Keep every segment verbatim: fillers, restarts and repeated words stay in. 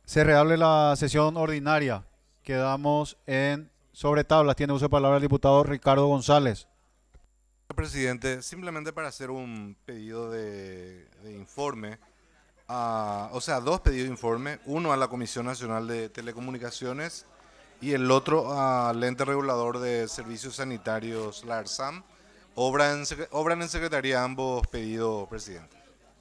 Se reabre la sesión ordinaria. Quedamos en sobre tablas. Tiene uso de palabra el diputado Ricardo González. Presidente, simplemente para hacer un pedido de, de informe, a- o sea, dos pedidos de informe, uno a la Comisión Nacional de Telecomunicaciones y el otro al ente regulador de servicios sanitarios, la ARSAM. Obran en, secre- obran en secretaría ambos pedidos, presidente.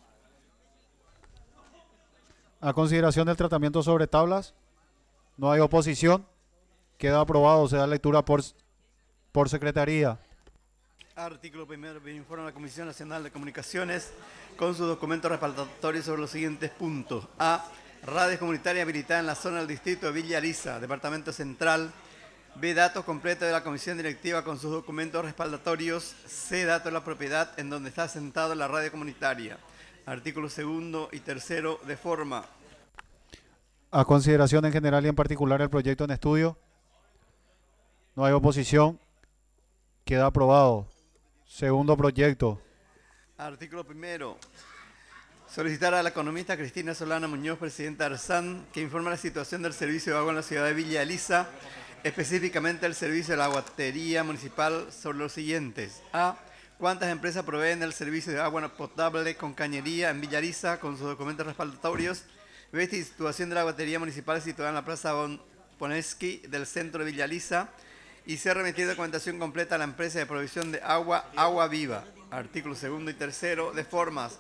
A consideración del tratamiento sobre tablas, no hay oposición. Queda aprobado. Se da lectura por, por secretaría. Artículo primero. Informe a la Comisión Nacional de Comunicaciones con sus documentos respaldatorios sobre los siguientes puntos. A. Radio comunitaria habilitada en la zona del distrito de Villa Aliza, Departamento Central. B. Datos completos de la Comisión Directiva con sus documentos respaldatorios. C. Datos de la propiedad en donde está asentado la radio comunitaria. Artículo segundo y tercero de forma. A consideración en general y en particular el proyecto en estudio. No hay oposición. Queda aprobado. Segundo proyecto. Artículo primero. Solicitar a la economista Cristina Solana Muñoz, presidenta Arsan, que informe la situación del servicio de agua en la ciudad de Villa Aliza, específicamente el servicio de la aguatería municipal sobre los siguientes. A. ¿Cuántas empresas proveen el servicio de agua potable con cañería en Villa Aliza con sus documentos respaldatorios? B. Situación de la aguatería municipal situada en la Plaza Bon Poneski del centro de Villa Aliza. Y se ha remitido documentación completa a la empresa de provisión de agua, Agua Viva. Artículo segundo y tercero de formas.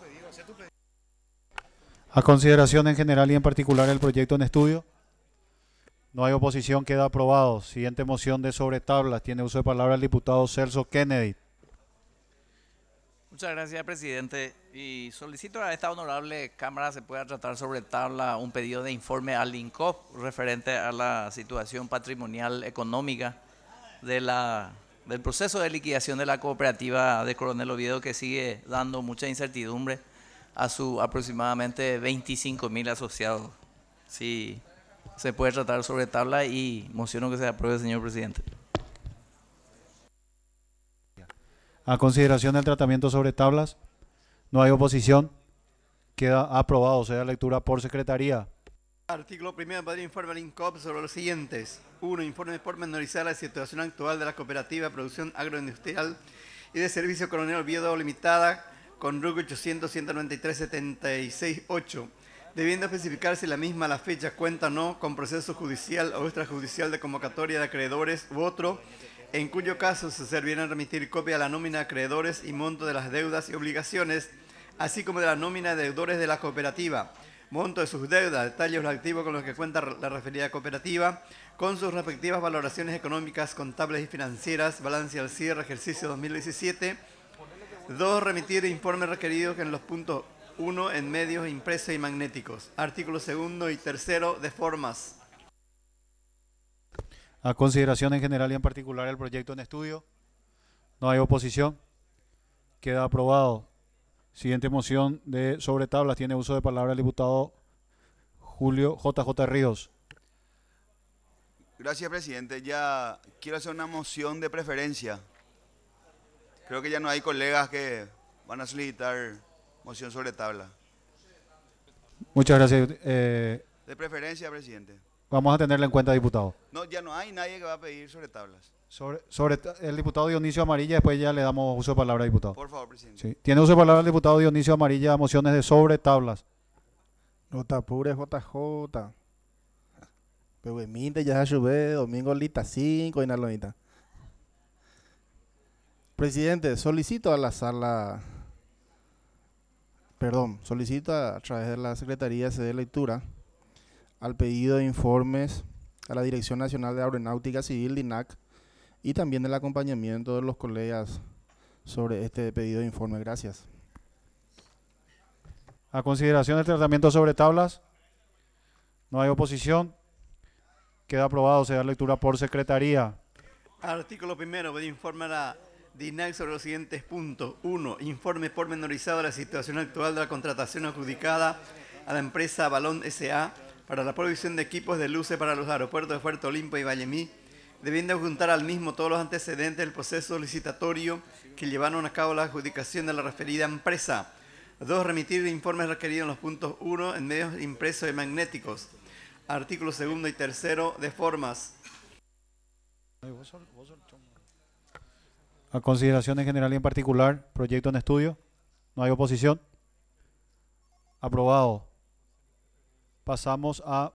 A consideración en general y en particular el proyecto en estudio. No hay oposición. Queda aprobado. Siguiente moción de sobre tablas. Tiene uso de palabra el diputado Celso Kennedy. Muchas gracias, presidente. Y solicito a esta honorable Cámara se pueda tratar sobre tabla un pedido de informe al INCOP referente a la situación patrimonial económica de la, del proceso de liquidación de la cooperativa de Coronel Oviedo, que sigue dando mucha incertidumbre a sus aproximadamente veinticinco mil asociados. Sí, se puede tratar sobre tabla y mociono que se apruebe, señor presidente. A consideración del tratamiento sobre tablas. No hay oposición. Queda aprobado. Se da lectura por secretaría. Artículo primero. Pedir informe al INCOP sobre los siguientes. uno. Informe pormenorizar la situación actual de la cooperativa de producción agroindustrial y de servicio Coronel Oviedo Limitada con R U C ochocientos, ciento noventa y tres, setenta y seis, ocho. Debiendo especificarse la misma la fecha, cuenta o no con proceso judicial o extrajudicial de convocatoria de acreedores u otro, en cuyo caso se serviría en remitir copia de la nómina de acreedores y monto de las deudas y obligaciones, así como de la nómina de deudores de la cooperativa, monto de sus deudas, detalles de los activos con los que cuenta la referida cooperativa, con sus respectivas valoraciones económicas, contables y financieras, balance al cierre, ejercicio dos mil diecisiete. dos. Remitir informes requeridos en los puntos uno en medios impresos y magnéticos. Artículo segundo y tercero de formas. A consideración en general y en particular el proyecto en estudio. No hay oposición. Queda aprobado. Siguiente moción de sobre tablas. Tiene uso de palabra el diputado Julio J J Ríos. Gracias, presidente. Ya quiero hacer una moción de preferencia. Creo que ya no hay colegas que van a solicitar moción sobre tabla. Muchas gracias. Eh, De preferencia, presidente. vamos a tenerla en cuenta, diputado. No, ya no hay nadie que va a pedir sobre tablas. Sobre, sobre el diputado Dionisio Amarilla, después ya le damos uso de palabra, diputado. Por favor, presidente. Sí. Tiene uso de palabra el diputado Dionisio Amarilla, mociones de sobre tablas. Nota pura J J. Pehueminte ya sube domingo lita cinco y nalonita. Presidente, solicito a la sala, perdón, solicito a, a través de la Secretaría de Lectura al pedido de informes a la Dirección Nacional de Aeronáutica Civil, D I N A C, y también el acompañamiento de los colegas sobre este pedido de informe. Gracias. A consideración del tratamiento sobre tablas. No hay oposición. Queda aprobado. Se da lectura por secretaría. Artículo primero. Pedir informe a la D I N A C sobre los siguientes puntos. uno. Informe pormenorizado de la situación actual de la contratación adjudicada a la empresa Balón S A para la provisión de equipos de luces para los aeropuertos de Puerto Olimpo y Vallemí, debiendo juntar al mismo todos los antecedentes del proceso licitatorio que llevaron a cabo la adjudicación de la referida empresa. dos. Remitir informes requeridos en los puntos uno en medios impresos y magnéticos. Artículo segundo y tercero de formas. A consideración en general y en particular, proyecto en estudio. No hay oposición. Aprobado. Pasamos a